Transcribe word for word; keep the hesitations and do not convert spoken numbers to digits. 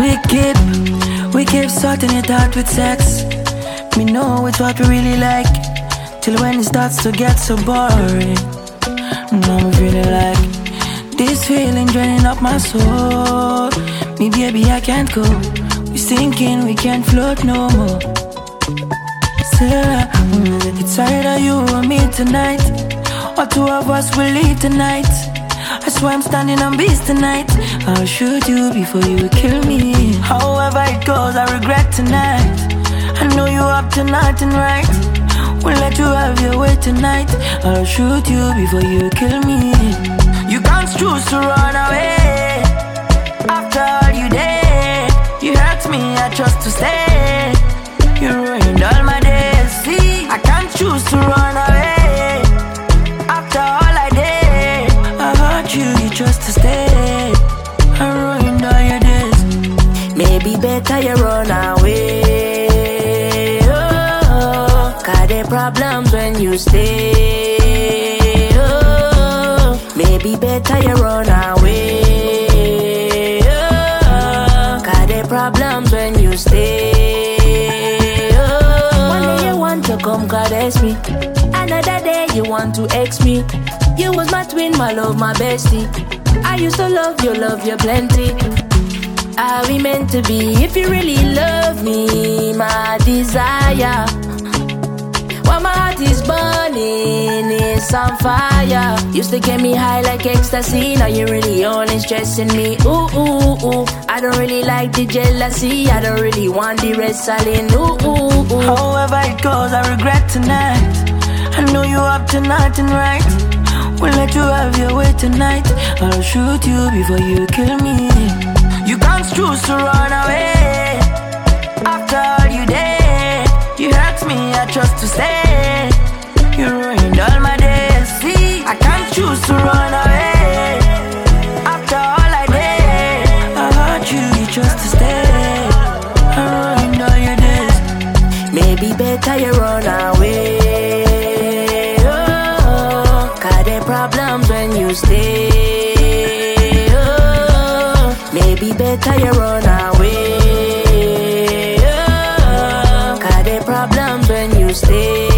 We keep, we keep sorting it out with sex. Me know it's what we really like, till when it starts to get so boring. Now I'm feeling like this feeling draining up my soul. Me baby I can't go, we sinking, we can't float no more. Still I'm get tired of you and me tonight, or two of us will leave tonight. I swear I'm standing on beast tonight. I'll shoot you before you kill me. However it goes, I regret tonight. I know you up to nothing right. We'll let you have your way tonight. I'll shoot you before you kill me. You can't choose to run away after all you did. You hurt me, I chose to stay. You ruined all my days. See, I can't choose to run away after all I did. I hurt you, you chose to stay. I ruined all your days. Maybe better you run away. Oh, cause there problems when you stay. Oh, maybe better you run away. Oh, cause there problems when you stay. Oh, one day you want to come caress me, another day you want to ex me. You was my twin, my love, my bestie. I used to love you, love you plenty. Are we meant to be? If you really love me, my desire, while my heart is burning, it's on fire. Used to get me high like ecstasy, now you're really only stressing me. Ooh, ooh, ooh, I don't really like the jealousy, I don't really want the wrestling. Ooh, ooh, ooh. However it goes, I regret tonight. I know you up to nothing right. We'll let you have your way tonight. I'll shoot you before you kill me. You can't choose to run away after all you did. You hurt me, I chose to stay. You ruined all my days. See, I can't choose to run away after all I did. I hurt you, you chose to stay. I ruined all your days. Maybe better you run away. Oh, cause there problems when you stay. Maybe better you run away. Oh, cause there problems when you stay.